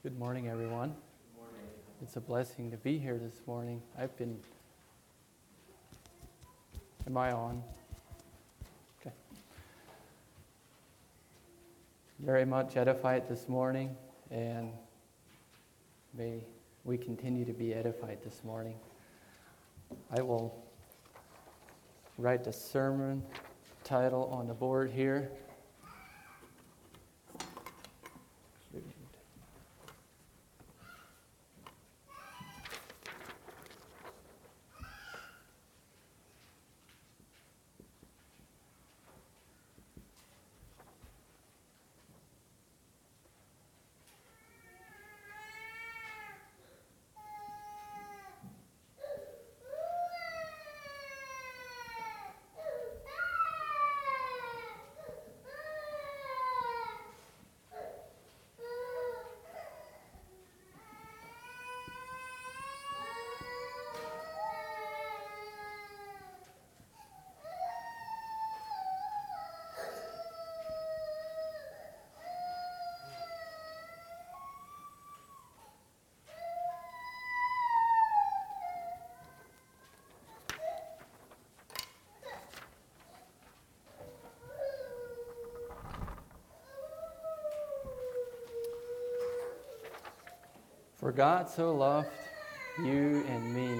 Good morning, everyone. Good morning. It's a blessing to be here this morning. Am I on? Okay. Very much edified this morning, and may we continue to be edified this morning. I will write the sermon title on the board here. For God so loved you and me.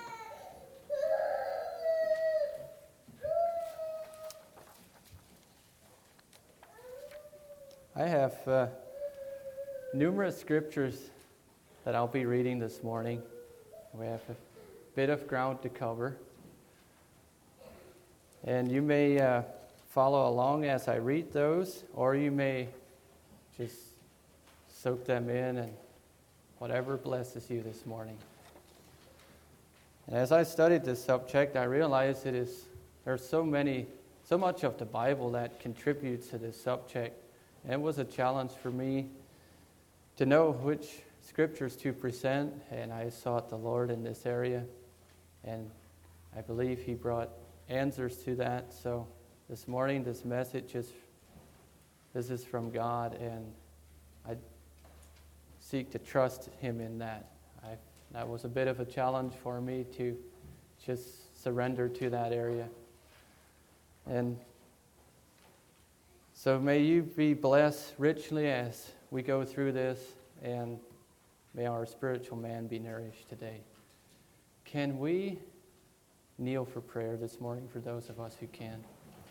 I have numerous scriptures that I'll be reading this morning. We have a bit of ground to cover. And you may follow along as I read those, or you may just soak them in and whatever blesses you this morning. And as I studied this subject, I realized there's so much of the Bible that contributes to this subject. And it was a challenge for me to know which scriptures to present, and I sought the Lord in this area. And I believe He brought answers to that. So this morning, this message is from God, and I seek to trust Him in that. That was a bit of a challenge for me to just surrender to that area. And so may you be blessed richly as we go through this, and may our spiritual man be nourished today. Can we kneel for prayer this morning for those of us who can?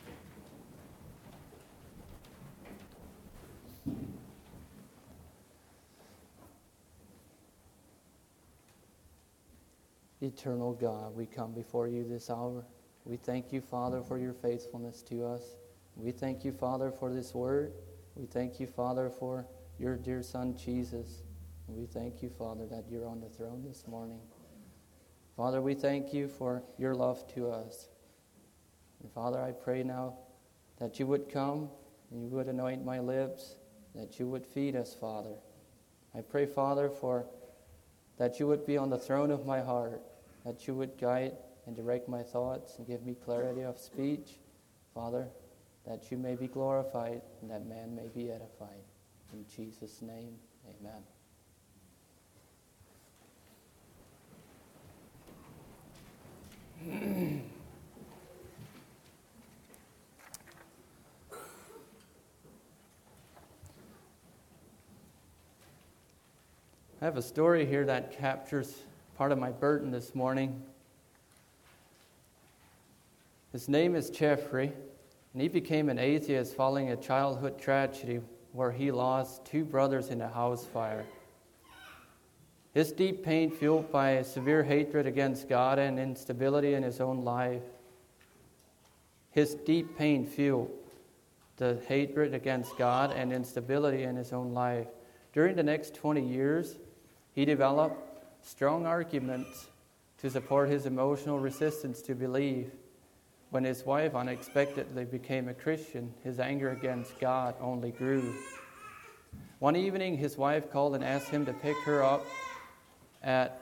Eternal God, we come before you this hour. We thank you, Father, for your faithfulness to us. We thank you, Father, for this word. We thank you, Father, for your dear Son, Jesus. And we thank you, Father, that you're on the throne this morning. Father, we thank you for your love to us. And Father, I pray now that you would come and you would anoint my lips, that you would feed us, Father. I pray, Father, that you would be on the throne of my heart, that you would guide and direct my thoughts and give me clarity of speech, Father, that you may be glorified and that man may be edified. In Jesus' name, amen. I have a story here that captures part of my burden this morning. His name is Jeffrey, and he became an atheist following a childhood tragedy where he lost two brothers in a house fire. His deep pain fueled by a severe hatred against God and instability in his own life. His deep pain fueled the hatred against God and instability in his own life. During the next 20 years, he developed strong arguments to support his emotional resistance to believe. When his wife unexpectedly became a Christian, his anger against God only grew. One evening, his wife called and asked him to pick her up at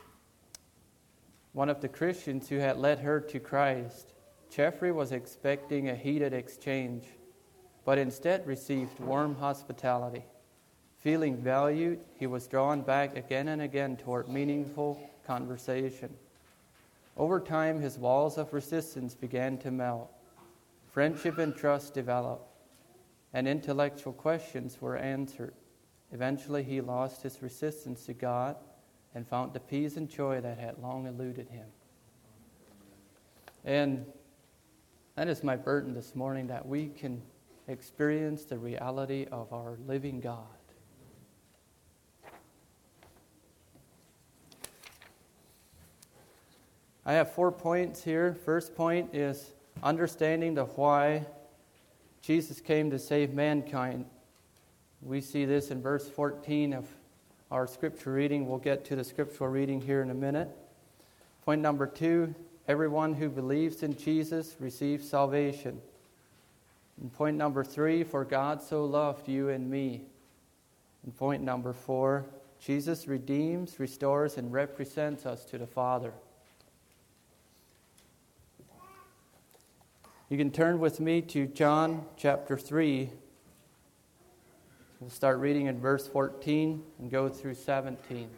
one of the Christians who had led her to Christ. Jeffrey was expecting a heated exchange, but instead received warm hospitality. feeling valued, he was drawn back again and again toward meaningful conversation. Over time, his walls of resistance began to melt. Friendship and trust developed, and intellectual questions were answered. Eventually, he lost his resistance to God and found the peace and joy that had long eluded him. And that is my burden this morning, that we can experience the reality of our living God. I have 4 points here. First point is understanding the why Jesus came to save mankind. We see this in verse 14 of our scripture reading. We'll get to the scriptural reading here in a minute. Point number 2, everyone who believes in Jesus receives salvation. And point number 3, for God so loved you and me. And point number 4, Jesus redeems, restores, and represents us to the Father. You can turn with me to John chapter 3. We'll start reading in verse 14 and go through 17.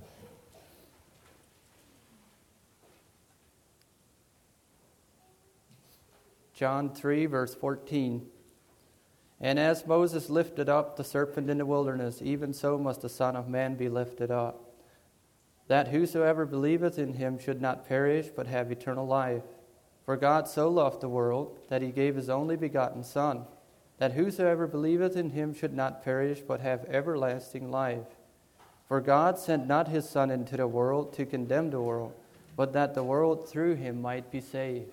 John 3, verse 14. And as Moses lifted up the serpent in the wilderness, even so must the Son of Man be lifted up, that whosoever believeth in him should not perish, but have eternal life. For God so loved the world, that he gave his only begotten Son, that whosoever believeth in him should not perish, but have everlasting life. For God sent not his Son into the world to condemn the world, but that the world through him might be saved.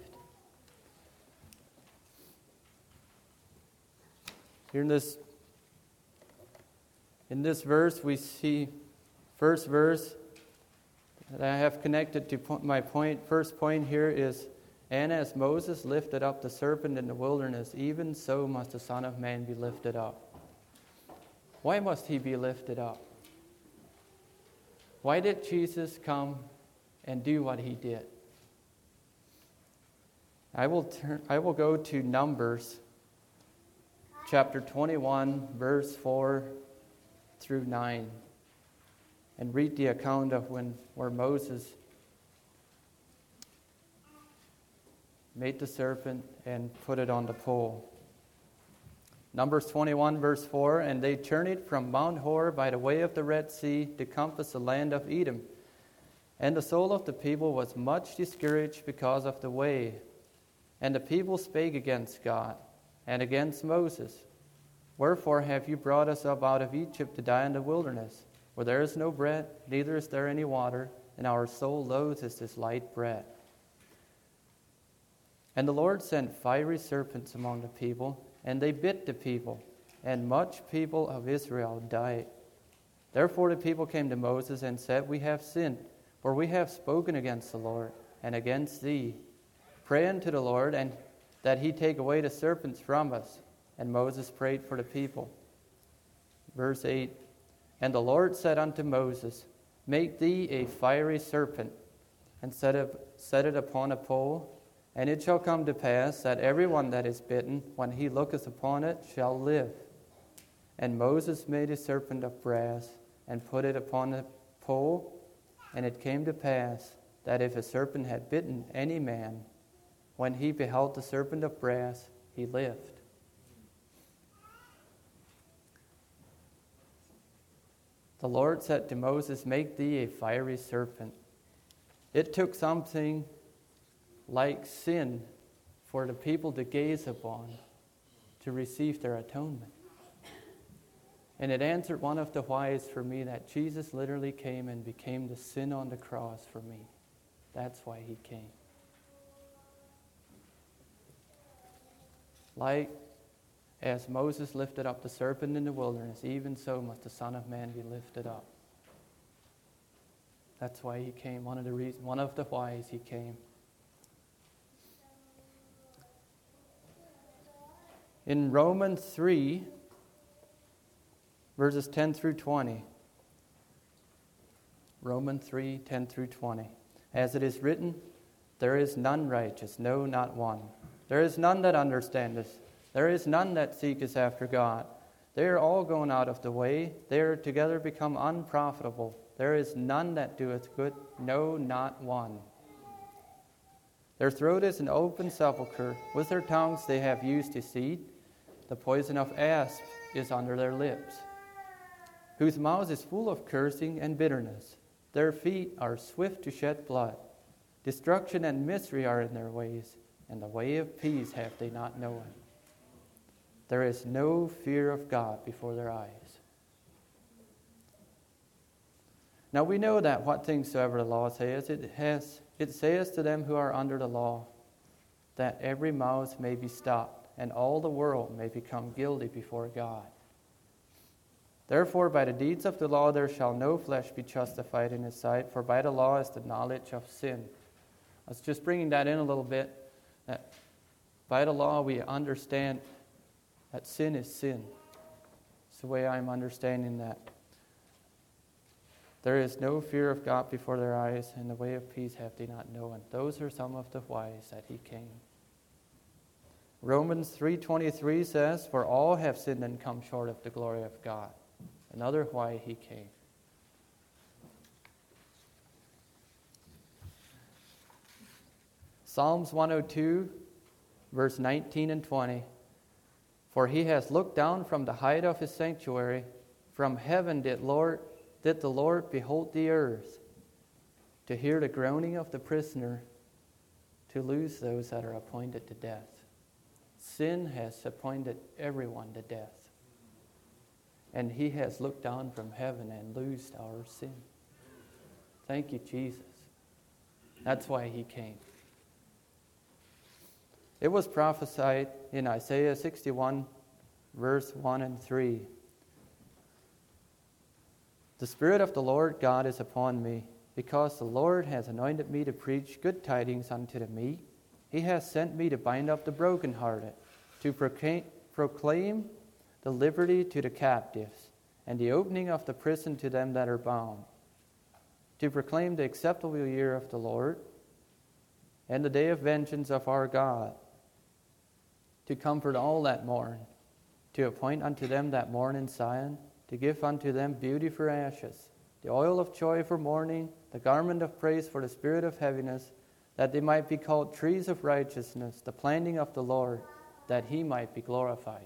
Here in this verse, we see, first verse that I have connected to my point. First point here is, and as Moses lifted up the serpent in the wilderness, even so must the Son of Man be lifted up. Why must he be lifted up? Why did Jesus come and do what he did? I will go to Numbers chapter 21, verse 4 through 9, and read the account of where Moses made the serpent and put it on the pole. Numbers 21, verse 4, and they journeyed from Mount Hor by the way of the Red Sea to compass the land of Edom. And the soul of the people was much discouraged because of the way. And the people spake against God and against Moses. Wherefore have you brought us up out of Egypt to die in the wilderness, where there is no bread, neither is there any water, and our soul loatheth this light bread? And the Lord sent fiery serpents among the people, and they bit the people, and much people of Israel died. Therefore the people came to Moses and said, We have sinned, for we have spoken against the Lord and against thee. Pray unto the Lord, and that he take away the serpents from us. And Moses prayed for the people. Verse 8, and the Lord said unto Moses, Make thee a fiery serpent, and set it upon a pole. And it shall come to pass that everyone that is bitten, when he looketh upon it, shall live. And Moses made a serpent of brass, and put it upon the pole. And it came to pass that if a serpent had bitten any man, when he beheld the serpent of brass, he lived. The Lord said to Moses, Make thee a fiery serpent. It took something like sin for the people to gaze upon to receive their atonement. And it answered one of the whys for me, that Jesus literally came and became the sin on the cross for me. That's why he came. Like as Moses lifted up the serpent in the wilderness, even so must the Son of Man be lifted up. That's why he came, one of the whys he came. In Romans 3, verses 10 through 20. Romans 3, 10 through 20. As it is written, There is none righteous, no, not one. There is none that understandeth. There is none that seeketh after God. They are all gone out of the way. They are together become unprofitable. There is none that doeth good, no, not one. Their throat is an open sepulchre. With their tongues they have used deceit. The poison of asp is under their lips, whose mouth is full of cursing and bitterness. Their feet are swift to shed blood. Destruction and misery are in their ways, and the way of peace have they not known. There is no fear of God before their eyes. Now we know that what things soever the law saith, it saith to them who are under the law, that every mouth may be stopped, and all the world may become guilty before God. Therefore by the deeds of the law there shall no flesh be justified in his sight, for by the law is the knowledge of sin. I was just bringing that in a little bit, that by the law we understand that sin is sin. It's the way I'm understanding that. There is no fear of God before their eyes, and the way of peace have they not known. Those are some of the whys that he came. Romans 3:23 says, for all have sinned and come short of the glory of God. Another why he came. Psalms 102, verse 19 and 20. For he has looked down from the height of his sanctuary. From heaven did the Lord behold the earth, to hear the groaning of the prisoner, to loose those that are appointed to death. Sin has appointed everyone to death. And he has looked down from heaven and loosed our sin. Thank you, Jesus. That's why he came. It was prophesied in Isaiah 61, verse 1 and 3. The Spirit of the Lord God is upon me, because the Lord has anointed me to preach good tidings unto the meek. He has sent me to bind up the brokenhearted, to proclaim the liberty to the captives, and the opening of the prison to them that are bound, to proclaim the acceptable year of the Lord, and the day of vengeance of our God, to comfort all that mourn, to appoint unto them that mourn in Zion, to give unto them beauty for ashes, the oil of joy for mourning, the garment of praise for the spirit of heaviness, that they might be called trees of righteousness, the planting of the Lord, that he might be glorified.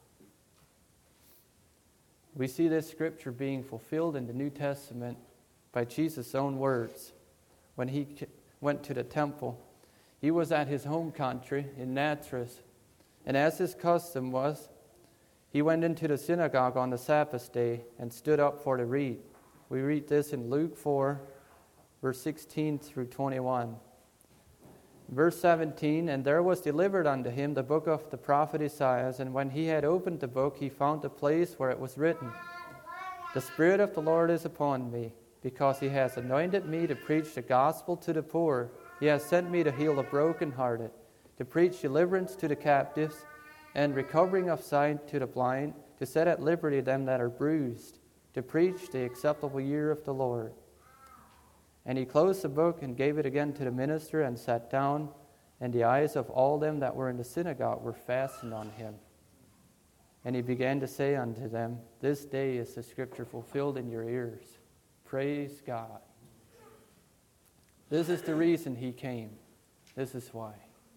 We see this scripture being fulfilled in the New Testament by Jesus' own words. When he went to the temple, he was at his home country in Nazareth, and as his custom was, he went into the synagogue on the Sabbath day and stood up for the read. We read this in Luke 4, verse 16 through 21. Verse 17, and there was delivered unto him the book of the prophet Isaiah, and when he had opened the book, he found the place where it was written, the Spirit of the Lord is upon me, because he has anointed me to preach the gospel to the poor. He has sent me to heal the brokenhearted, to preach deliverance to the captives, and recovering of sight to the blind, to set at liberty them that are bruised, to preach the acceptable year of the Lord. And he closed the book and gave it again to the minister and sat down, and the eyes of all them that were in the synagogue were fastened on him. And he began to say unto them, this day is the scripture fulfilled in your ears. Praise God. This is the reason he came. This is why.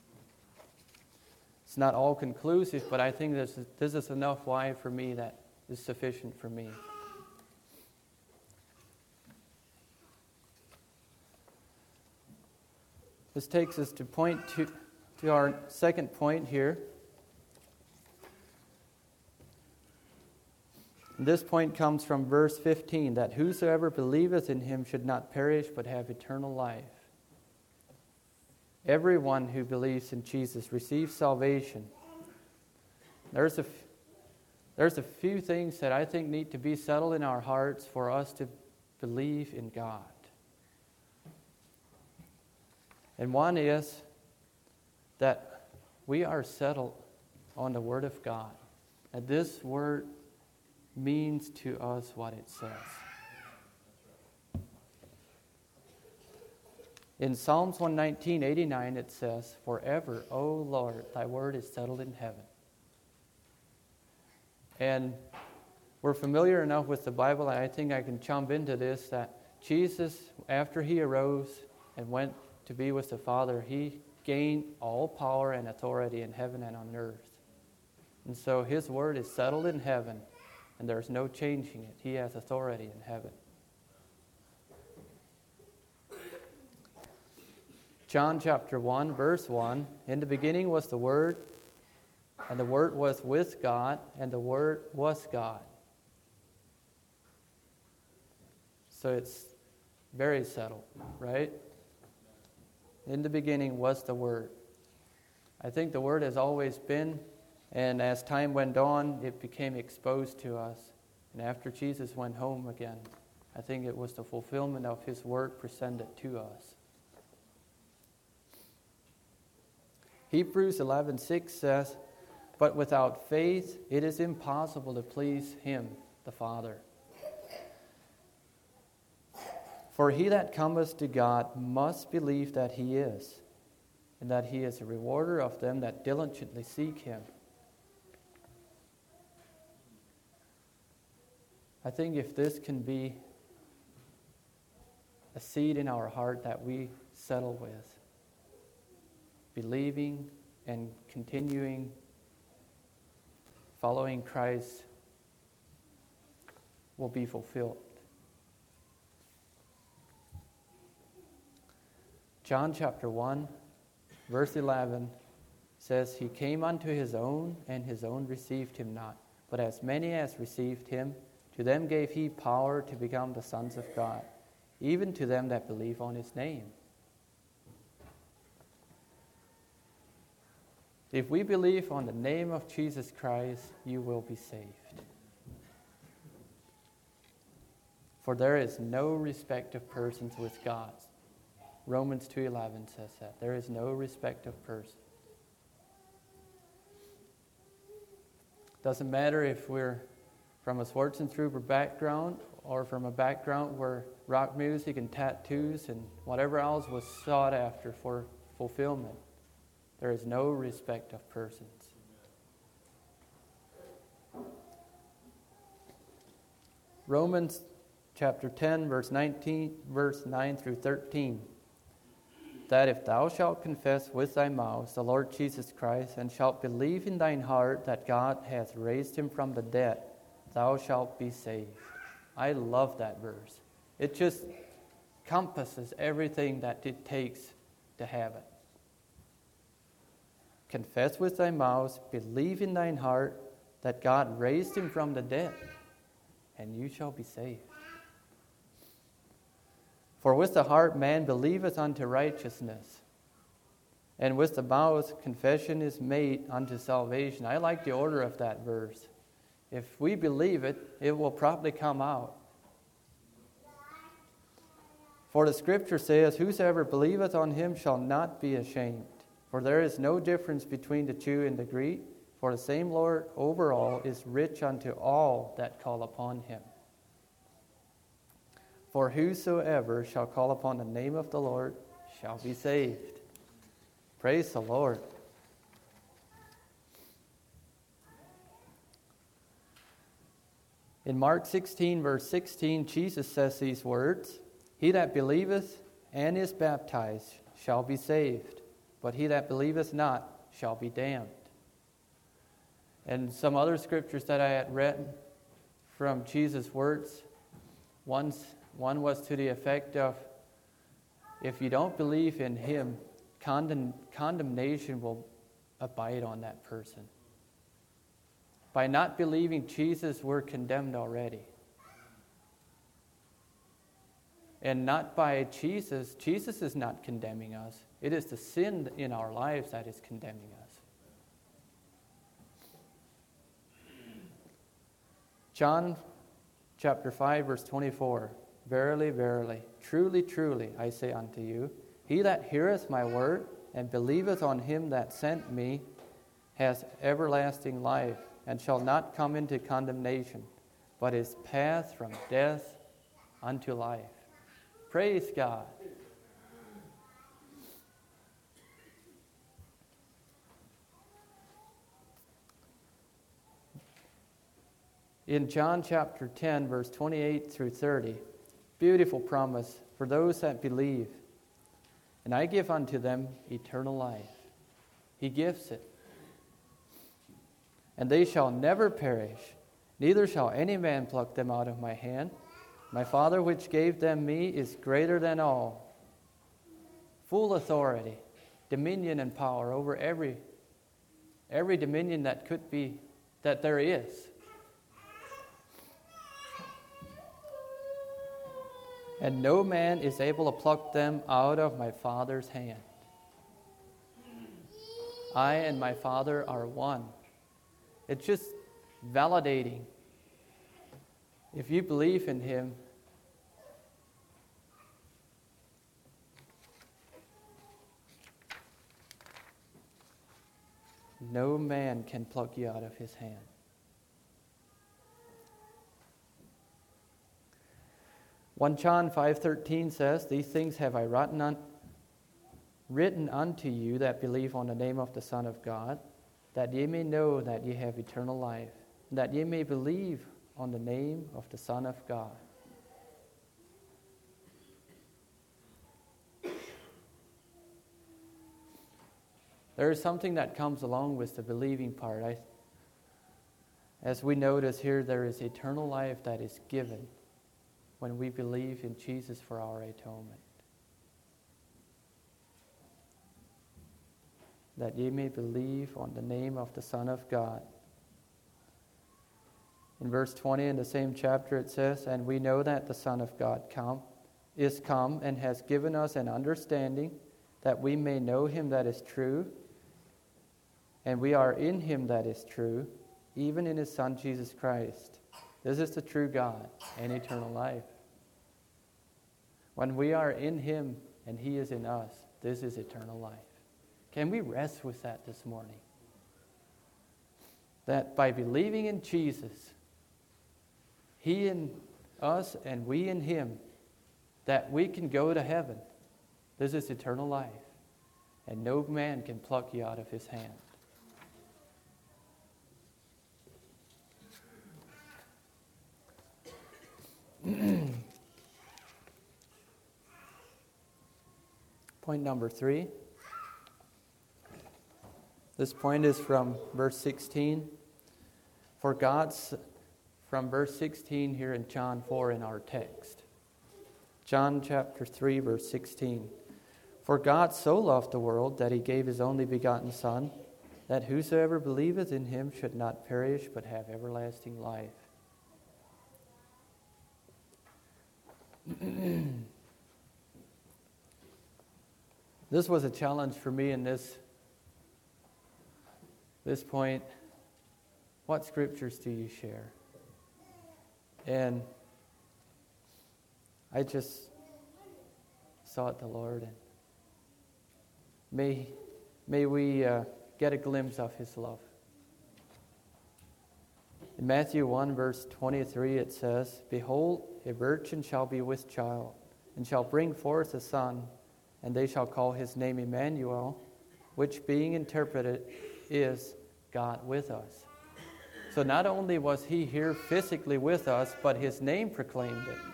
It's not all conclusive, but I think this is enough why for me that is sufficient for me. This takes us to our second point here. And this point comes from verse 15, that whosoever believeth in him should not perish but have eternal life. Everyone who believes in Jesus receives salvation. There's a few things that I think need to be settled in our hearts for us to believe in God. And one is that we are settled on the Word of God. And this Word means to us what it says. In Psalms 119:89 it says, forever, O Lord, thy word is settled in heaven. And we're familiar enough with the Bible, and I think I can jump into this, that Jesus, after he arose and went to be with the Father, he gained all power and authority in heaven and on earth. And so his word is settled in heaven, and there's no changing it. He has authority in heaven. John chapter 1, verse 1, in the beginning was the Word, and the Word was with God, and the Word was God. So it's very settled, right? In the beginning was the Word. I think the Word has always been, and as time went on, it became exposed to us. And after Jesus went home again, I think it was the fulfillment of his Word presented to us. Hebrews 11:6 says, "But without faith it is impossible to please him, the Father. For he that cometh to God must believe that he is, and that he is a rewarder of them that diligently seek him." I think if this can be a seed in our heart that we settle with, believing and continuing following Christ will be fulfilled. John chapter 1, verse 11 says, "He came unto his own, and his own received him not. But as many as received him, to them gave he power to become the sons of God, even to them that believe on his name." If we believe on the name of Jesus Christ, you will be saved. For there is no respect of persons with God. Romans 2:11 says that. There is no respect of persons. Doesn't matter if we're from a Schwarzentrooper background or from a background where rock music and tattoos and whatever else was sought after for fulfillment. There is no respect of persons. Romans chapter 10, verse 9 through 13. "That if thou shalt confess with thy mouth the Lord Jesus Christ, and shalt believe in thine heart that God hath raised him from the dead, thou shalt be saved." I love that verse. It just encompasses everything that it takes to have it. Confess with thy mouth, believe in thine heart that God raised him from the dead, and you shall be saved. For with the heart man believeth unto righteousness, and with the mouth confession is made unto salvation. I like the order of that verse. If we believe it, it will probably come out. For the scripture says, "Whosoever believeth on him shall not be ashamed. For there is no difference between the Jew and the Greek, for the same Lord over all is rich unto all that call upon him. For whosoever shall call upon the name of the Lord shall be saved." Praise the Lord. In Mark 16, verse 16, Jesus says these words, "He that believeth and is baptized shall be saved, but he that believeth not shall be damned." And some other scriptures that I had read from Jesus' words, one was to the effect of, if you don't believe in him, condemnation will abide on that person. By not believing Jesus, we're condemned already. And not by Jesus. Jesus is not condemning us. It is the sin in our lives that is condemning us. John chapter 5, verse 24. "Verily, verily, truly, truly, I say unto you, he that heareth my word and believeth on him that sent me has everlasting life, and shall not come into condemnation, but is passed from death unto life." Praise God. in John chapter 10, verse 28 through 30, beautiful promise for those that believe. And I give unto them eternal life. He gives it. And they shall never perish, neither shall any man pluck them out of my hand. My Father which gave them me is greater than all. Full authority, dominion and power over every dominion that could be, that there is. And no man is able to pluck them out of my Father's hand. I and my Father are one. It's just validating. If you believe in Him, no man can pluck you out of His hand. 1 John 5:13 says, These things have I written unto you that believe on the name of the Son of God, that ye may know that ye have eternal life, and that ye may believe on the name of the Son of God. There is something that comes along with the believing part. As we notice here, there is eternal life that is given when we believe in Jesus for our atonement. That ye may believe on the name of the Son of God. In verse 20 in the same chapter it says, And we know that the Son of God is come and has given us an understanding that we may know Him that is true, and we are in Him that is true, even in His Son Jesus Christ. This is the true God and eternal life. When we are in Him and He is in us, this is eternal life. Can we rest with that this morning? That by believing in Jesus, He in us and we in Him, that we can go to heaven. This is eternal life. And no man can pluck you out of His hand. Point number 3. This point is from verse 16. From verse 16 here in John 4 in our text. John chapter 3, verse 16. For God so loved the world that He gave His only begotten Son, that whosoever believeth in Him should not perish but have everlasting life. This was a challenge for me in this point. What scriptures do you share? And I just sought the Lord, and may we get a glimpse of His love. In Matthew 1, verse 23, it says, Behold, a virgin shall be with child, and shall bring forth a son, and they shall call his name Emmanuel, which being interpreted is God with us. So not only was He here physically with us, but His name proclaimed it.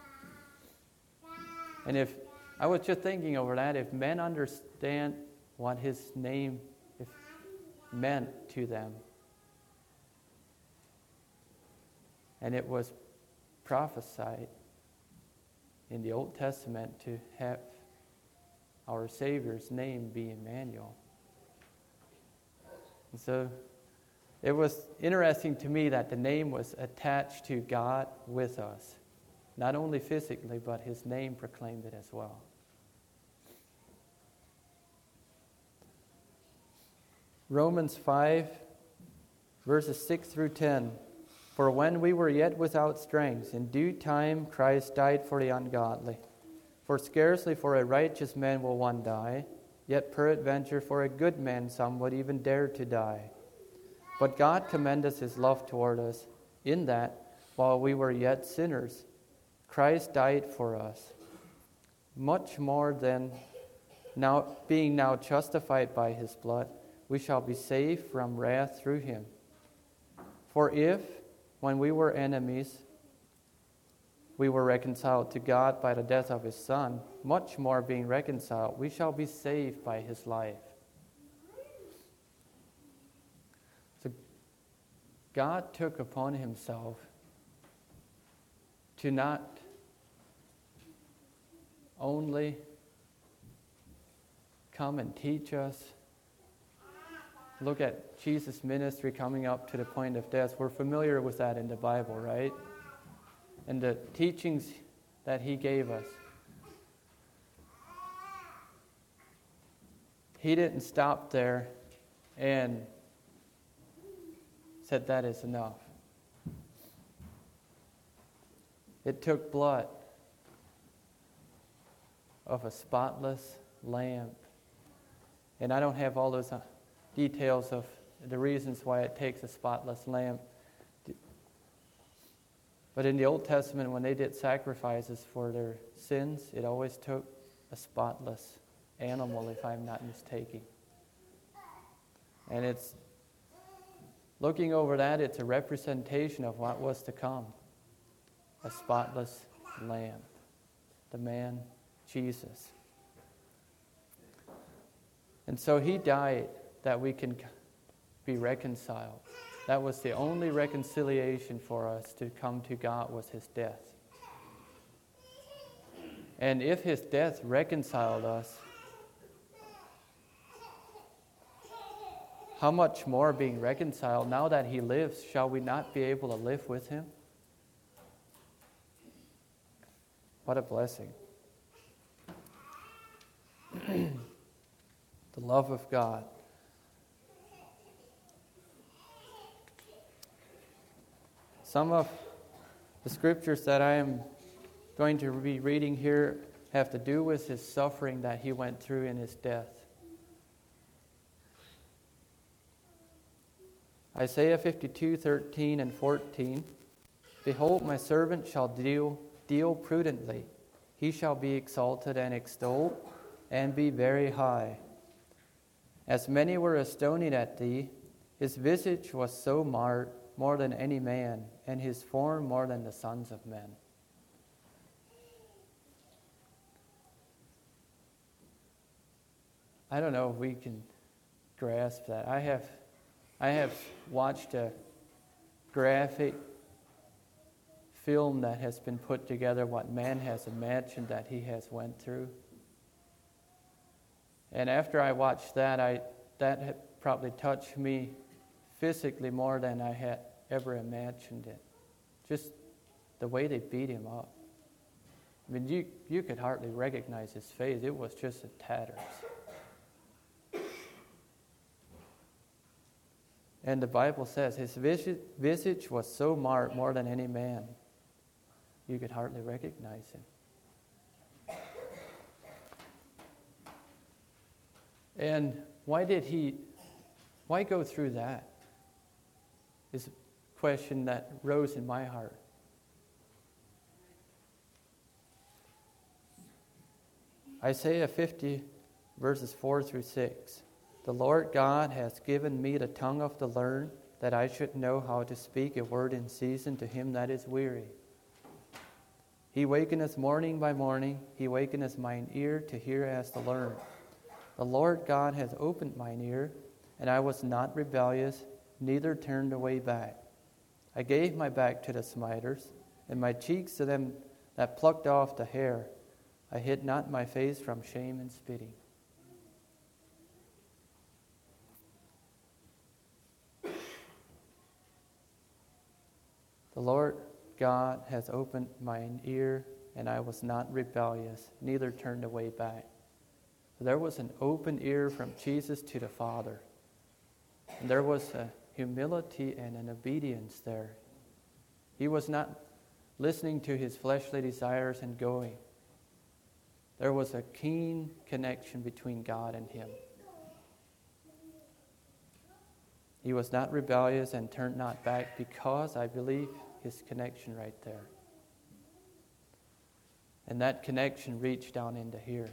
And if I was just thinking over that, if men understand what His name meant to them, and it was prophesied in the Old Testament to have our Savior's name be Emmanuel. And so it was interesting to me that the name was attached to God with us. Not only physically, but His name proclaimed it as well. Romans 5, verses 6 through 10. For when we were yet without strength, in due time Christ died for the ungodly. For scarcely for a righteous man will one die, yet peradventure for a good man some would even dare to die. But God commendeth His love toward us, in that, while we were yet sinners, Christ died for us. Much more than now, being now justified by His blood, we shall be saved from wrath through Him. For if, when we were enemies, we were reconciled to God by the death of his Son. Much more being reconciled, we shall be saved by his life. So God took upon himself to not only come and teach us. Look at Jesus' ministry coming up to the point of death. We're familiar with that in the Bible, right? And the teachings that he gave us. He didn't stop there and said that is enough. It took blood of a spotless lamb. And I don't have all those details of the reasons why it takes a spotless lamb. But in the Old Testament, when they did sacrifices for their sins, it always took a spotless animal, if I'm not mistaken. And it's looking over that, it's a representation of what was to come. A spotless lamb. The man, Jesus. And so he died that we can be reconciled. That was the only reconciliation for us to come to God, was his death. And if his death reconciled us, how much more being reconciled, now that he lives, shall we not be able to live with him? What a blessing. The love of God. Some of the scriptures that I am going to be reading here have to do with his suffering that he went through in his death. Isaiah 52:13 and 14. Behold, my servant shall deal prudently. He shall be exalted and extolled, and be very high. As many were astonished at thee, his visage was so marred, more than any man, and his form more than the sons of men. I don't know if we can grasp that. I have watched a graphic film that has been put together, what man has imagined that he has went through. And after I watched that, that had probably touched me physically more than I had ever imagined it. Just the way they beat him up. I mean, you could hardly recognize his face. It was just in tatters. And the Bible says his visage was so marred, more than any man. You could hardly recognize him. And why go through that? Is a question that rose in my heart. Isaiah 50, verses 4 through 6. The Lord God has given me the tongue of the learned, that I should know how to speak a word in season to him that is weary. He wakeneth morning by morning, he wakeneth mine ear to hear as the learned. The Lord God has opened mine ear, and I was not rebellious, neither turned away back. I gave my back to the smiters, and my cheeks to them that plucked off the hair. I hid not my face from shame and spitting. The Lord God has opened mine ear, and I was not rebellious, neither turned away back. So there was an open ear from Jesus to the Father. And there was a humility and an obedience there. He was not listening to his fleshly desires and going. There was a keen connection between God and him. He was not rebellious and turned not back, because I believe his connection right there. And that connection reached down into here.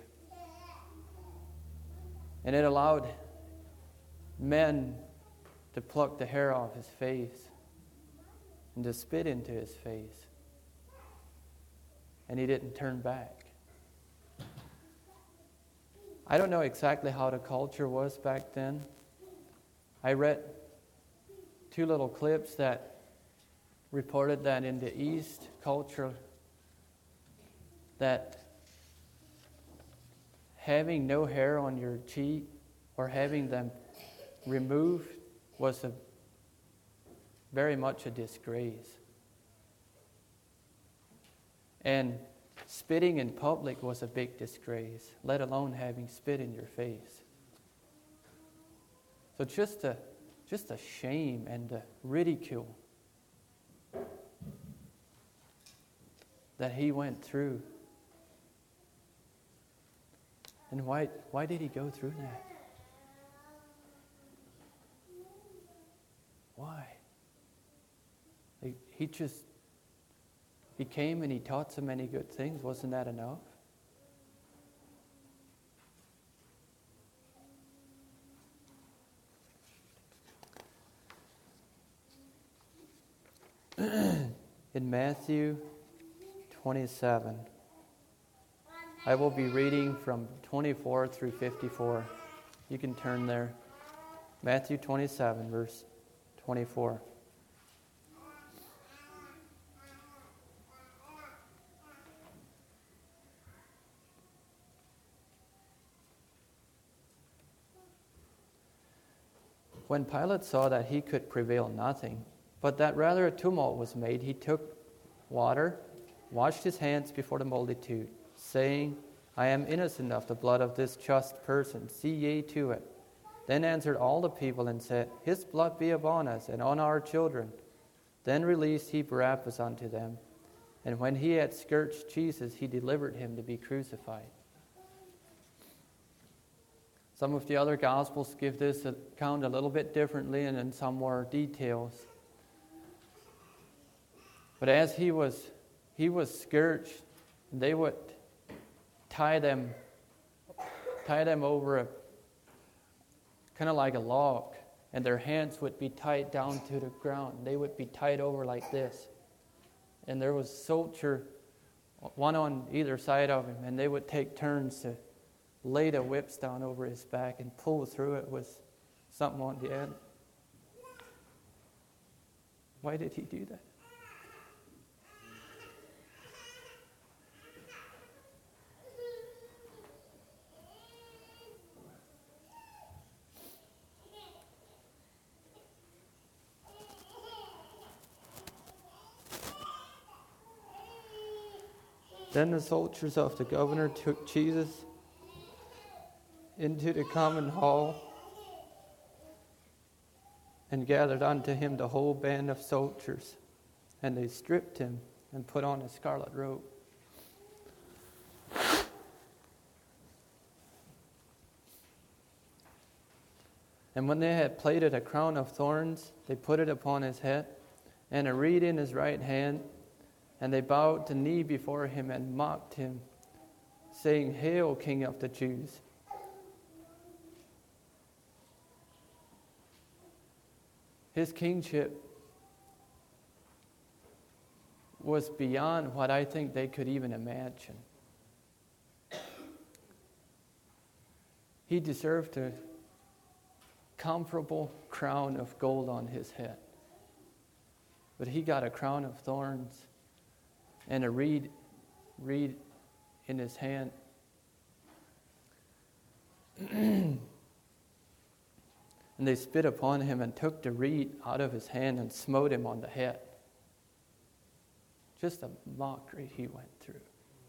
And it allowed men to pluck the hair off his face and to spit into his face. And he didn't turn back. I don't know exactly how the culture was back then. I read 2 little clips that reported that in the East culture, that having no hair on your cheek or having them removed was very much a disgrace. And spitting in public was a big disgrace, let alone having spit in your face. So just a shame and a ridicule that he went through. And why did he go through that? Why? He came and he taught so many good things. Wasn't that enough? In Matthew 27, I will be reading from 24 through 54. You can turn there. Matthew 27, verse 24. When Pilate saw that he could prevail nothing, but that rather a tumult was made, he took water, washed his hands before the multitude, saying, I am innocent of the blood of this just person. See ye to it. Then answered all the people and said, His blood be upon us and on our children. Then released he Barabbas unto them. And when he had scourged Jesus, he delivered him to be crucified. Some of the other Gospels give this account a little bit differently and in some more details. But as he was scourged, they would tie them over kind of like a log, and their hands would be tied down to the ground. They would be tied over like this. And there was a soldier, one on either side of him, and they would take turns to lay the whips down over his back and pull through it with something on the end. Why did he do that? Then the soldiers of the governor took Jesus into the common hall and gathered unto him the whole band of soldiers. And they stripped him and put on a scarlet robe. And when they had plaited a crown of thorns, they put it upon his head, and a reed in his right hand. And they bowed the knee before him and mocked him, saying, Hail, King of the Jews. His kingship was beyond what I think they could even imagine. He deserved a comfortable crown of gold on his head. But he got a crown of thorns and a reed in his hand. And they spit upon him and took the reed out of his hand and smote him on the head. Just a mockery he went through.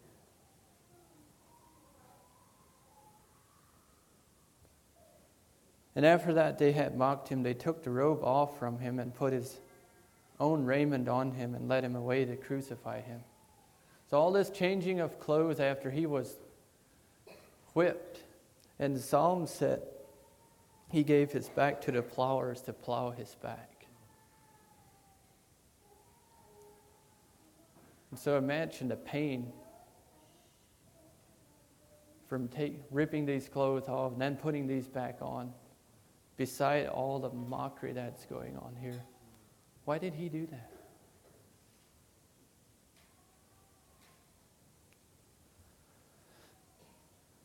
And after that they had mocked him, they took the robe off from him and put his own raiment on him and led him away to crucify him. So all this changing of clothes after he was whipped. And the Psalm said he gave his back to the plowers to plow his back. And so imagine the pain from ripping these clothes off and then putting these back on, beside all the mockery that's going on here. Why did he do that?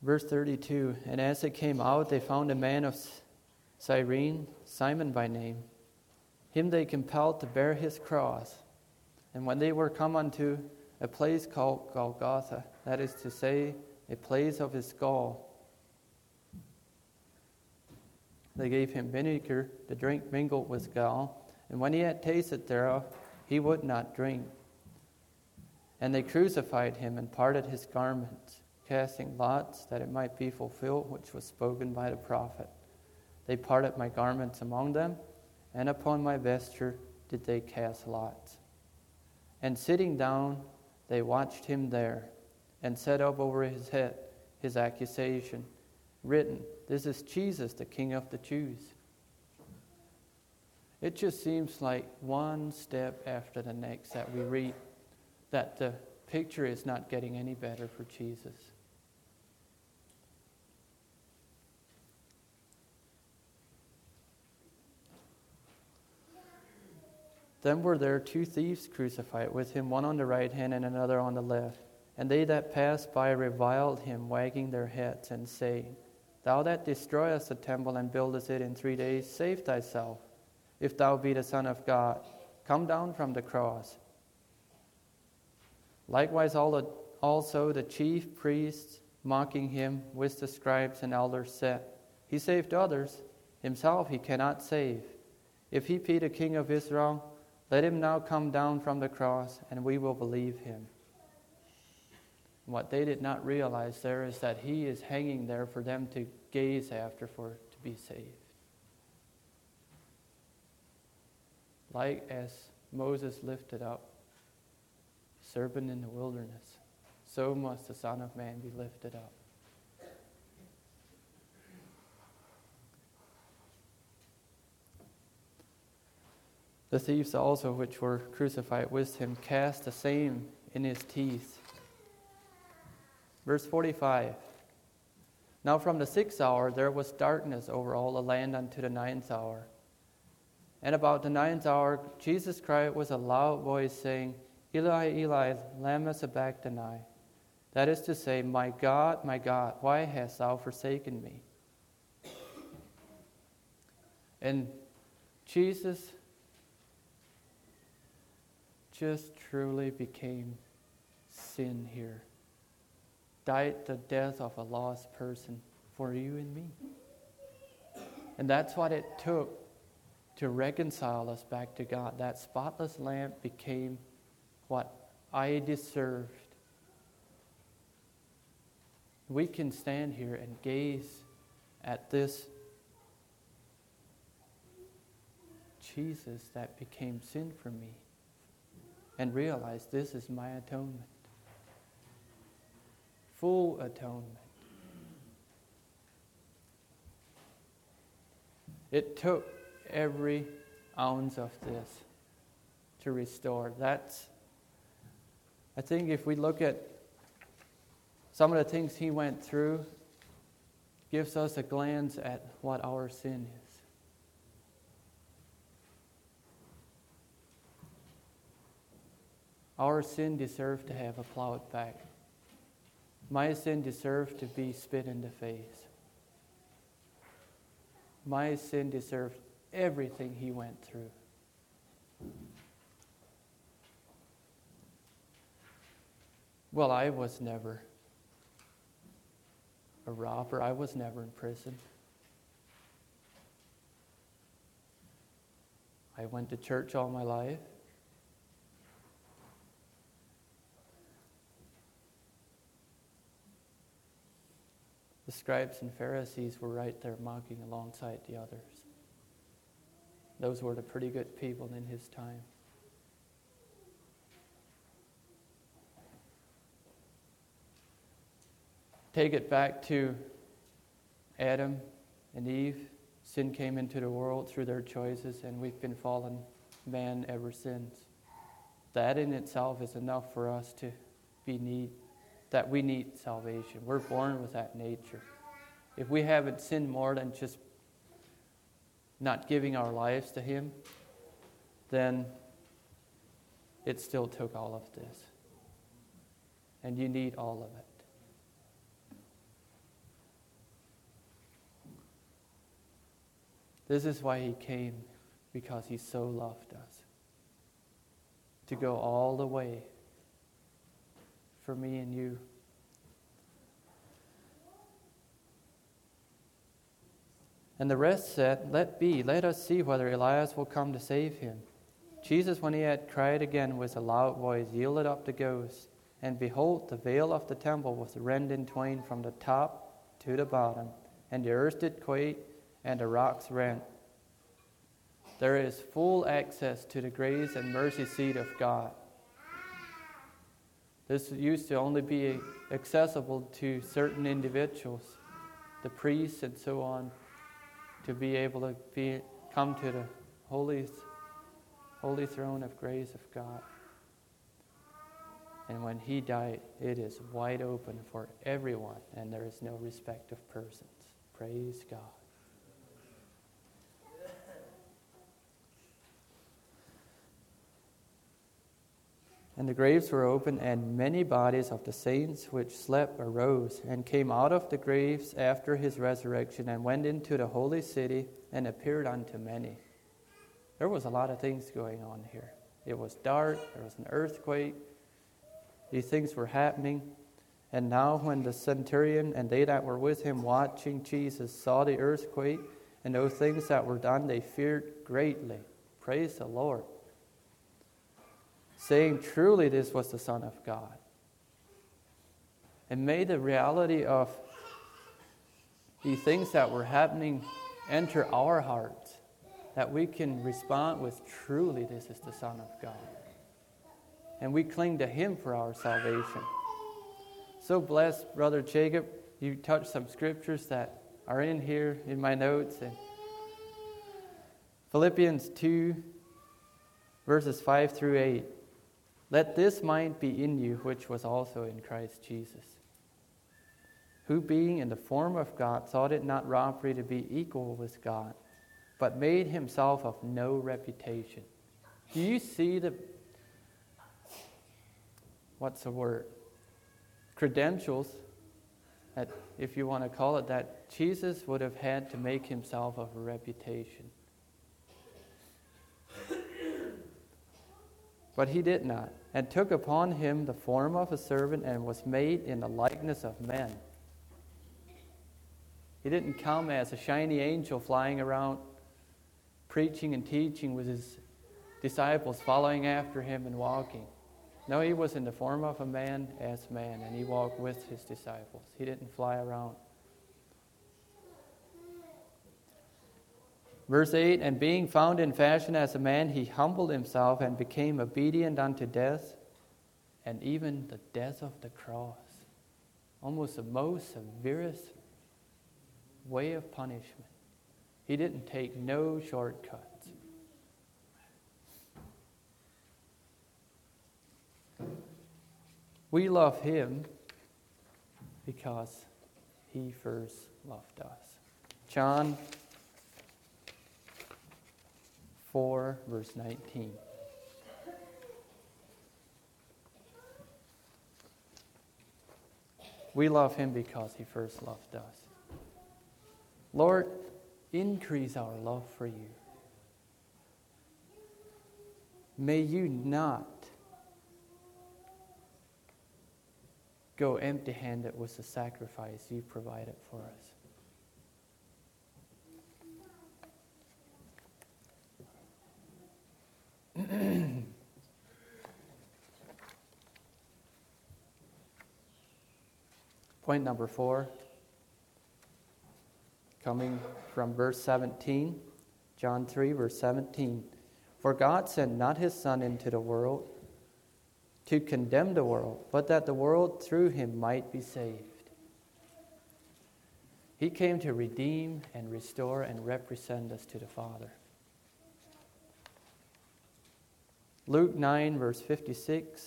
Verse 32, and as they came out, they found a man of Cyrene, Simon by name. Him they compelled to bear his cross. And when they were come unto a place called Golgotha, that is to say, a place of his skull, they gave him vinegar to drink mingled with gall. And when he had tasted thereof, he would not drink. And they crucified him and parted his garments, casting lots, that it might be fulfilled which was spoken by the prophet. They parted my garments among them, and upon my vesture did they cast lots. And sitting down, they watched him there, and set up over his head his accusation, written, This is Jesus, the King of the Jews. It just seems like one step after the next that we read that the picture is not getting any better for Jesus. Then were there two thieves crucified with him, one on the right hand and another on the left. And they that passed by reviled him, wagging their heads, and saying, Thou that destroyest the temple and buildest it in 3 days, save thyself. If thou be the Son of God, come down from the cross. Likewise also the chief priests, mocking him, with the scribes and elders, said, He saved others, himself he cannot save. If he be the King of Israel, let him now come down from the cross, and we will believe him. What they did not realize there is that he is hanging there for them to gaze after, to be saved. Like as Moses lifted up serpent in the wilderness, so must the Son of Man be lifted up. The thieves also which were crucified with him cast the same in his teeth. Verse 45. Now from the 6th hour there was darkness over all the land unto the 9th hour. And about the 9th hour Jesus cried with a loud voice, saying, Eli, Eli, lama sabachthani. That is to say, my God, why hast thou forsaken me? And Jesus just truly became sin here. Died the death of a lost person for you and me. And that's what it took to reconcile us back to God. That spotless lamb became what I deserved. We can stand here and gaze at this Jesus that became sin for me and realize this is my atonement. Full atonement. It took every ounce of this to restore. I think if we look at some of the things he went through, gives us a glance at what our sin is. Our sin deserved to have a plowed back. My sin deserved to be spit in the face. My sin deserved everything he went through. Well, I was never a robber. I was never in prison. I went to church all my life. The scribes and Pharisees were right there mocking alongside the others. Those were the pretty good people in his time. Take it back to Adam and Eve. Sin came into the world through their choices, and we've been fallen man ever since. That in itself is enough for us to that we need salvation. We're born with that nature. If we haven't sinned more than just not giving our lives to him, then it still took all of this. And you need all of it. This is why he came, because he so loved us. To go all the way for me and you. And the rest said, let us see whether Elias will come to save him. Jesus, when he had cried again with a loud voice, yielded up the ghost. And behold, the veil of the temple was rent in twain from the top to the bottom, and the earth did quake, and the rocks rent. There is full access to the grace and mercy seat of God. This used to only be accessible to certain individuals, the priests and so on, to be able to come to the holy throne of grace of God. And when he died, it is wide open for everyone, and there is no respect of persons. Praise God. And the graves were opened, and many bodies of the saints which slept arose, and came out of the graves after his resurrection, and went into the holy city, and appeared unto many. There was a lot of things going on here. It was dark, there was an earthquake, these things were happening. And now when the centurion and they that were with him watching Jesus saw the earthquake and those things that were done, they feared greatly. Praise the Lord. Saying, truly this was the Son of God. And may the reality of the things that were happening enter our hearts, that we can respond with, truly this is the Son of God. And we cling to him for our salvation. So blessed, Brother Jacob, you touched some scriptures that are in here in my notes. And Philippians 2, verses 5 through 8. Let this mind be in you, which was also in Christ Jesus, who being in the form of God thought it not robbery to be equal with God, but made himself of no reputation. Do you see what's the word? Credentials, that, if you want to call it that, Jesus would have had to make himself of a reputation. But he did not, and took upon him the form of a servant, and was made in the likeness of men. He didn't come as a shiny angel flying around, preaching and teaching with his disciples following after him and walking. No, he was in the form of a man as man, and he walked with his disciples. He didn't fly around. Verse 8, and being found in fashion as a man, he humbled himself and became obedient unto death, and even the death of the cross. Almost the most severest way of punishment. He didn't take no shortcuts. We love him because he first loved us. John 4, verse 19. We love him because he first loved us. Lord, increase our love for you. May you not go empty-handed with the sacrifice you provided for us. Point number 4, coming from verse 17, John 3, verse 17. For God sent not his Son into the world to condemn the world, but that the world through him might be saved. He came to redeem and restore and represent us to the Father. Luke 9, verse 56.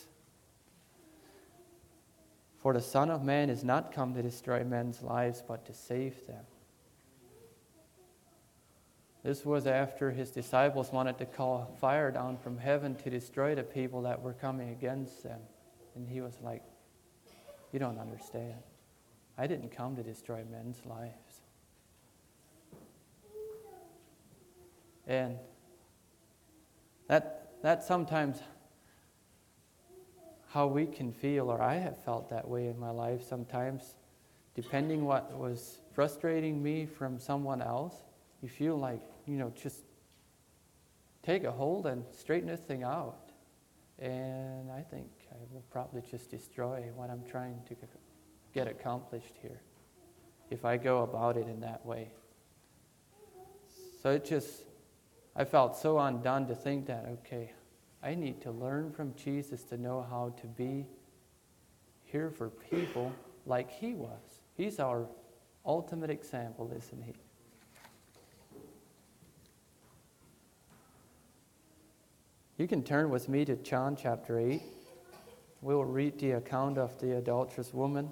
For the Son of Man is not come to destroy men's lives, but to save them. This was after his disciples wanted to call fire down from heaven to destroy the people that were coming against them. And he was like, you don't understand. I didn't come to destroy men's lives. And that's sometimes how we can feel, or I have felt that way in my life sometimes, depending what was frustrating me from someone else. You feel like, just take a hold and straighten this thing out. And I think I will probably just destroy what I'm trying to get accomplished here if I go about it in that way. So I felt so undone to think that, okay, I need to learn from Jesus to know how to be here for people like he was. He's our ultimate example, isn't he? You can turn with me to John chapter 8. We'll read the account of the adulterous woman.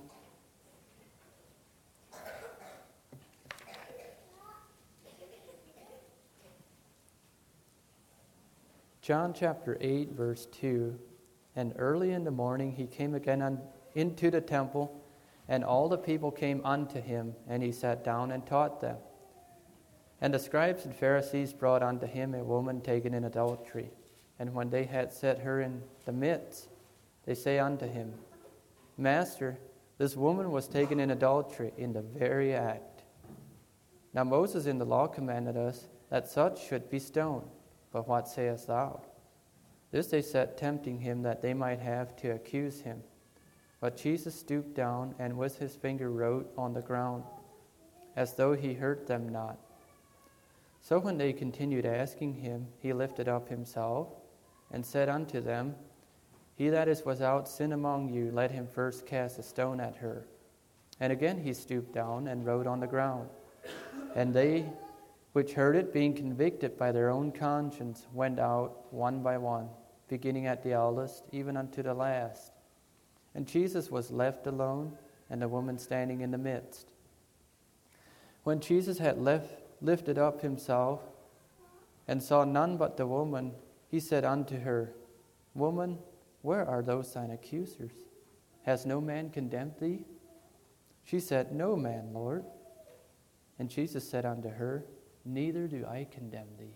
John chapter 8, verse 2. And early in the morning he came again into the temple, and all the people came unto him, and he sat down and taught them. And the scribes and Pharisees brought unto him a woman taken in adultery. And when they had set her in the midst, they say unto him, Master, this woman was taken in adultery in the very act. Now Moses in the law commanded us that such should be stoned. But what sayest thou? This they said, tempting him, that they might have to accuse him. But Jesus stooped down, and with his finger wrote on the ground, as though he heard them not. So when they continued asking him, he lifted up himself, and said unto them, He that is without sin among you, let him first cast a stone at her. And again he stooped down, and wrote on the ground. And they which heard it, being convicted by their own conscience, went out one by one, beginning at the eldest, even unto the last. And Jesus was left alone, and the woman standing in the midst. When Jesus had lifted up himself, and saw none but the woman, he said unto her, Woman, where are those thine accusers? Has no man condemned thee? She said, No man, Lord. And Jesus said unto her, Neither do I condemn thee.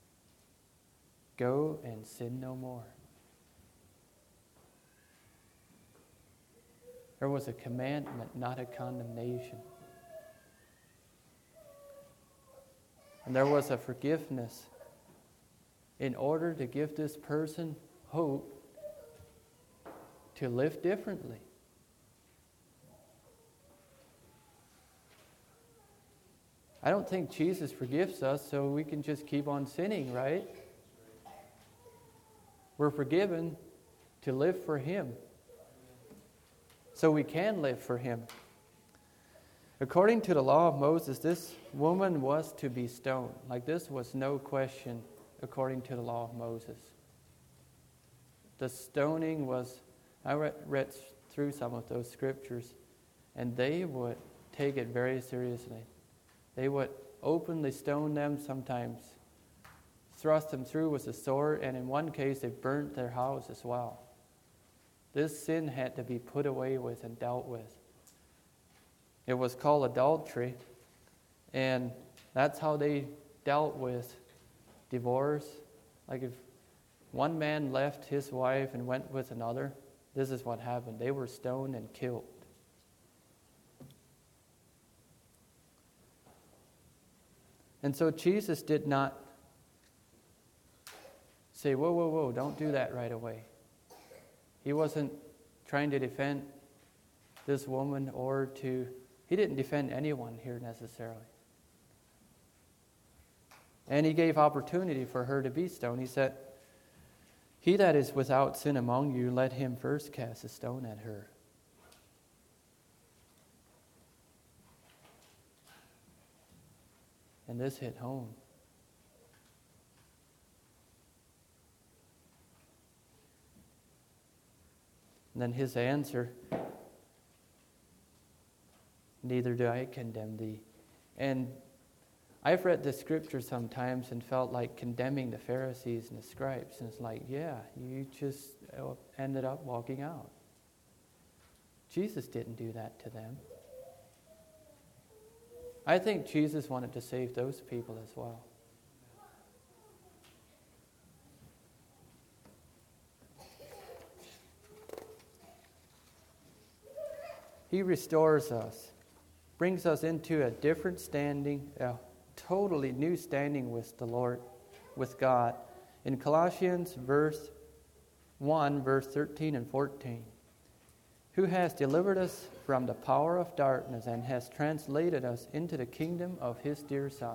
Go and sin no more. There was a commandment, not a condemnation. And there was a forgiveness in order to give this person hope to live differently. I don't think Jesus forgives us so we can just keep on sinning, right? We're forgiven to live for him, so we can live for him. According to the law of Moses, this woman was to be stoned. Like, this was no question according to the law of Moses. The stoning was, I read through some of those scriptures, and they would take it very seriously. They would openly stone them, sometimes thrust them through with a sword, and in one case they burnt their house as well. This sin had to be put away with and dealt with. It was called adultery, and that's how they dealt with divorce. Like, if one man left his wife and went with another, this is what happened. They were stoned and killed. And so Jesus did not say, whoa, don't do that right away. He wasn't trying to defend this woman he didn't defend anyone here necessarily. And he gave opportunity for her to be stoned. He said, He that is without sin among you, let him first cast a stone at her. And this hit home. And then his answer, Neither do I condemn thee. And I've read the scripture sometimes and felt like condemning the Pharisees and the scribes. And it's like, yeah, you just ended up walking out. Jesus didn't do that to them. I think Jesus wanted to save those people as well. He restores us, brings us into a different standing, a totally new standing with the Lord, with God. In Colossians verse 1, verse 13 and 14, who has delivered us from the power of darkness and has translated us into the kingdom of his dear Son.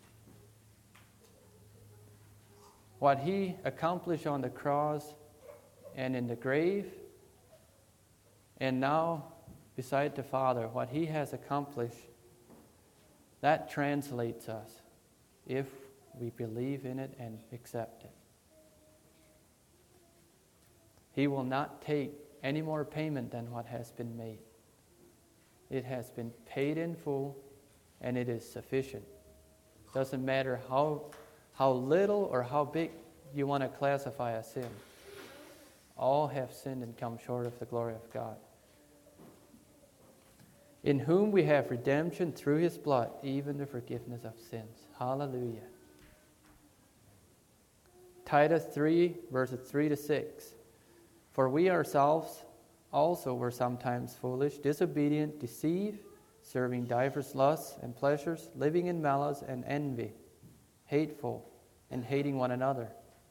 What he accomplished on the cross and in the grave, and now beside the Father, what he has accomplished, that translates us if we believe in it and accept it. He will not take any more payment than what has been made. It has been paid in full, and it is sufficient. Doesn't matter how little or how big you want to classify a sin. All have sinned and come short of the glory of God. In whom we have redemption through his blood, even the forgiveness of sins. Hallelujah. Titus 3, verses 3 to 6. For we ourselves also were sometimes foolish, disobedient, deceived, serving divers lusts and pleasures, living in malice and envy, hateful, and hating one another.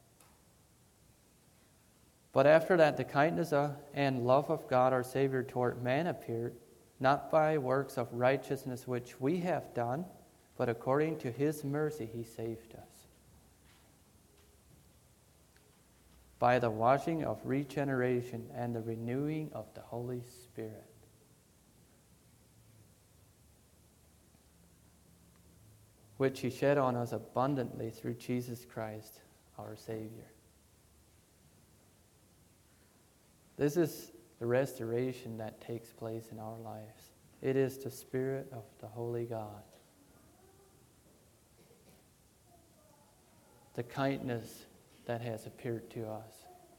But after that the kindness and love of God our Savior toward man appeared, not by works of righteousness which we have done, but according to his mercy he saved us, by the washing of regeneration and the renewing of the Holy Spirit. Which he shed on us abundantly through Jesus Christ, our Savior. This is the restoration that takes place in our lives. It is the Spirit of the Holy God. The kindness that has appeared to us.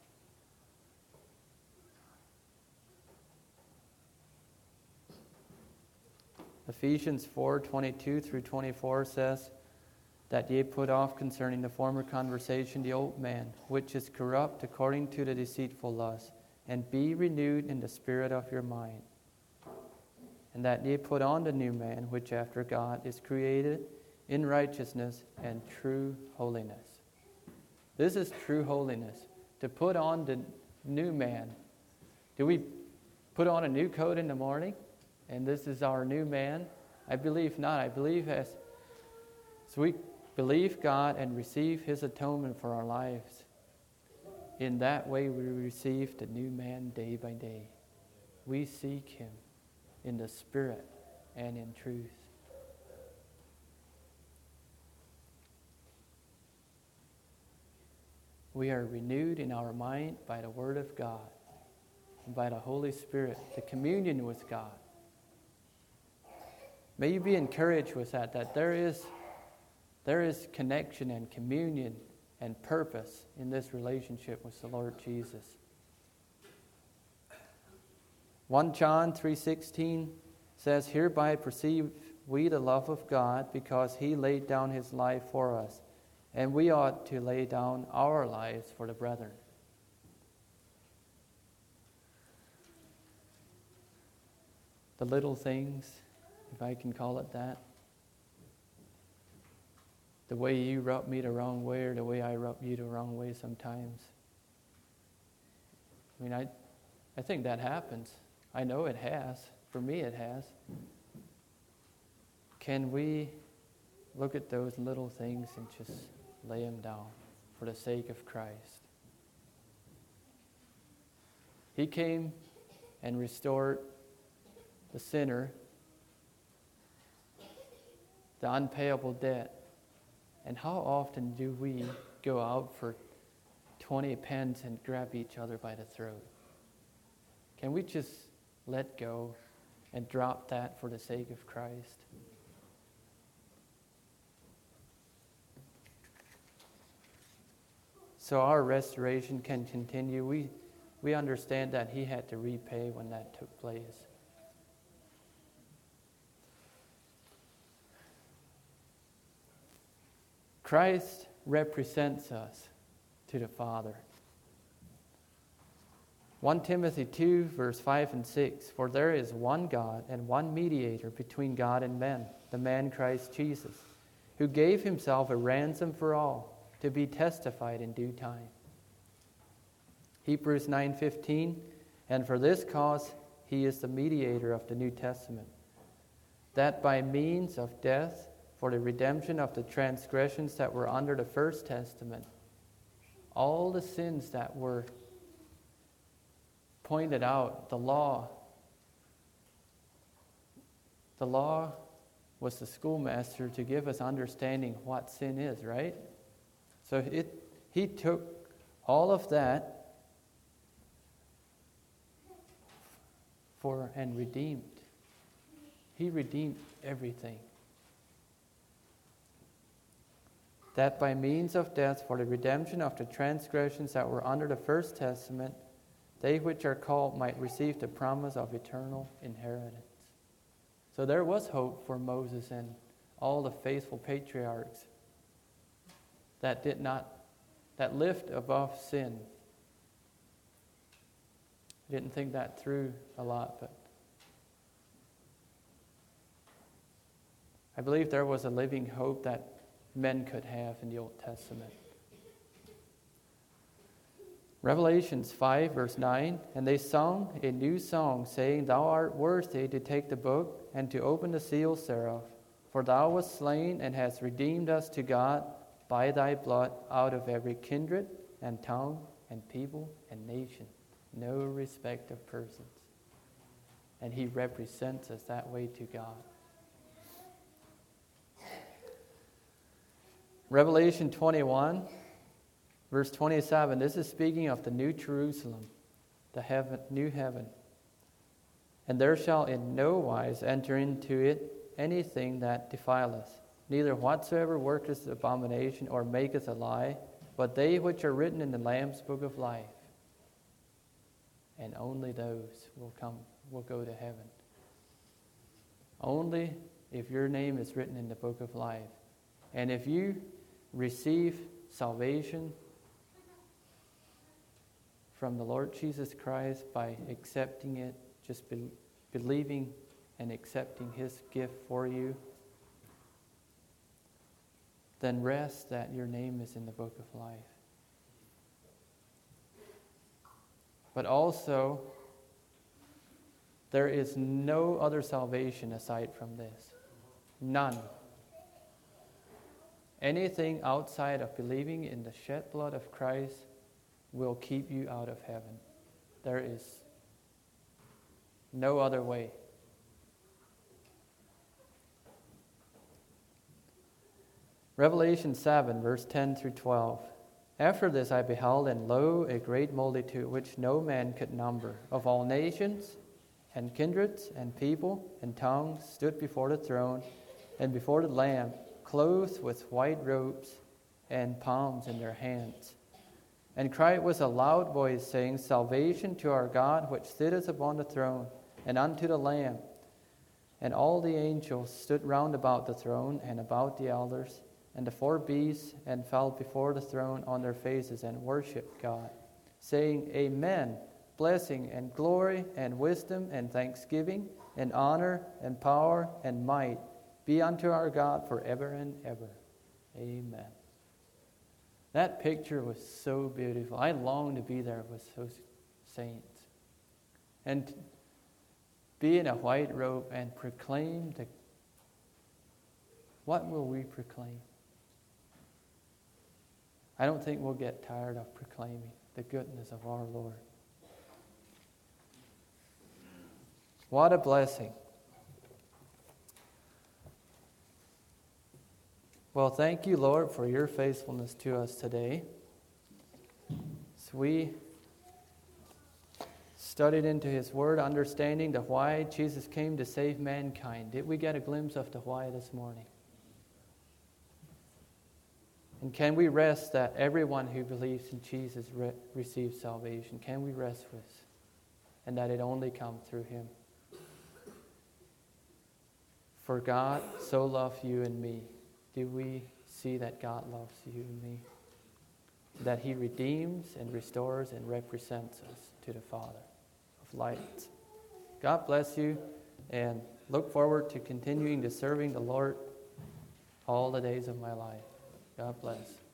Ephesians 4:22 through 24 says that ye put off concerning the former conversation the old man, which is corrupt according to the deceitful lust, and be renewed in the spirit of your mind. And that ye put on the new man, which after God is created in righteousness and true holiness. This is true holiness, to put on the new man. Do we put on a new coat in the morning, and this is our new man? I believe not. I believe as we believe God and receive his atonement for our lives, in that way we receive the new man day by day. We seek him in the Spirit and in truth. We are renewed in our mind by the Word of God and by the Holy Spirit, the communion with God. May you be encouraged with that there is connection and communion and purpose in this relationship with the Lord Jesus. 1 John 3:16 says, hereby perceive we the love of God, because he laid down his life for us, and we ought to lay down our lives for the brethren. The little things, if I can call it that. The way you rub me the wrong way, or the way I rub you the wrong way sometimes. I mean, I think that happens. I know it has. For me it has. Can we look at those little things and just lay them down for the sake of Christ? He came and restored the sinner, the unpayable debt. And how often do we go out for 20 pence and grab each other by the throat? Can we just let go and drop that for the sake of Christ? So our restoration can continue. We understand that he had to repay when that took place. Christ represents us to the Father. 1 Timothy 2, verse 5 and 6, for there is one God and one mediator between God and men, the man Christ Jesus, who gave himself a ransom for all, to be testified in due time. Hebrews 9:15, and for this cause he is the mediator of the New Testament, that by means of death, for the redemption of the transgressions that were under the first testament, all the sins that were pointed out, the law was the schoolmaster to give us understanding what sin is, right? So he took all of that and redeemed. He redeemed everything. That by means of death, for the redemption of the transgressions that were under the first testament, they which are called might receive the promise of eternal inheritance. So there was hope for Moses and all the faithful patriarchs that lived above sin. I didn't think that through a lot, but I believe there was a living hope that men could have in the Old Testament. Revelations 5, verse 9, and they sung a new song, saying, Thou art worthy to take the book and to open the seals thereof. For thou wast slain and hast redeemed us to God by thy blood out of every kindred and tongue and people and nation. No respect of persons. And he represents us that way to God. Revelation 21, verse 27, this is speaking of the new Jerusalem, the new heaven. And there shall in no wise enter into it anything that defileth, neither whatsoever worketh abomination or maketh a lie, but they which are written in the Lamb's book of life. And only those will go to heaven. Only if your name is written in the book of life. And if you receive salvation from the Lord Jesus Christ by accepting it, just believing and accepting his gift for you, then rest that your name is in the book of life. But also, there is no other salvation aside from this. None. Anything outside of believing in the shed blood of Christ will keep you out of heaven. There is no other way. Revelation 7, verse 10 through 12. After this I beheld, and lo, a great multitude which no man could number, of all nations and kindreds and people and tongues, stood before the throne and before the Lamb, clothed with white robes and palms in their hands, and cried with a loud voice, saying, Salvation to our God, which sitteth upon the throne, and unto the Lamb. And all the angels stood round about the throne and about the elders, and the four beasts, and fell before the throne on their faces, and worshipped God, saying, Amen, blessing and glory and wisdom and thanksgiving and honor and power and might be unto our God forever and ever. Amen. That picture was so beautiful. I long to be there with those saints. And be in a white robe and proclaim what will we proclaim? I don't think we'll get tired of proclaiming the goodness of our Lord. What a blessing. Well, thank you, Lord, for your faithfulness to us today. So we studied into his word, understanding the why Jesus came to save mankind. Did we get a glimpse of the why this morning? And can we rest that everyone who believes in Jesus receives salvation? Can we rest with? And that it only comes through him. For God so loved you and me. Do we see that God loves you and me? That he redeems and restores and represents us to the Father of light. God bless you, and look forward to continuing to serving the Lord all the days of my life. God bless.